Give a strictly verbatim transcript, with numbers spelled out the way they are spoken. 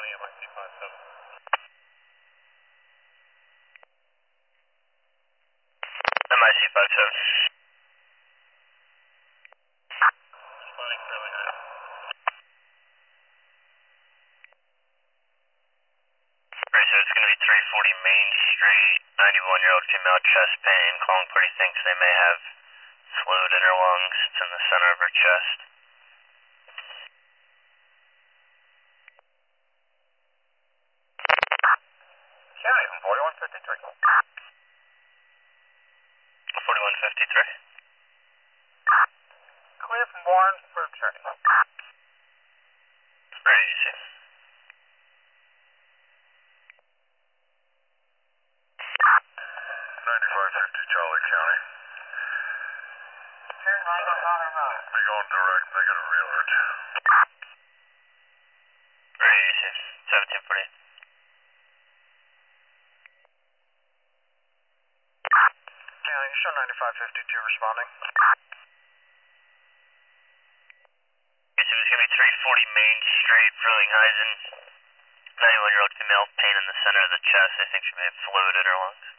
County, M I C five seven. M I C five seven. Responding fairly high. Right, so it's going to be three forty Main Street, ninety-one-year-old female, chest pain, calling party thinks they may have fluid in her lungs. It's in the center of her chest. County from forty-one fifty-three. forty-one fifty-three. Clear from Warren for journey. Very easy. ninety-five fifty Charlie County. Turn right on Bonner Road. We going direct, negative real Very easy. seventeen forty. County, you show ninety-five fifty-two responding. Okay, so it's going to be three forty Main Street, Frelinghuysen, ninety-one-year-old female, pain in the center of the chest. I think she may have fluid in her lungs.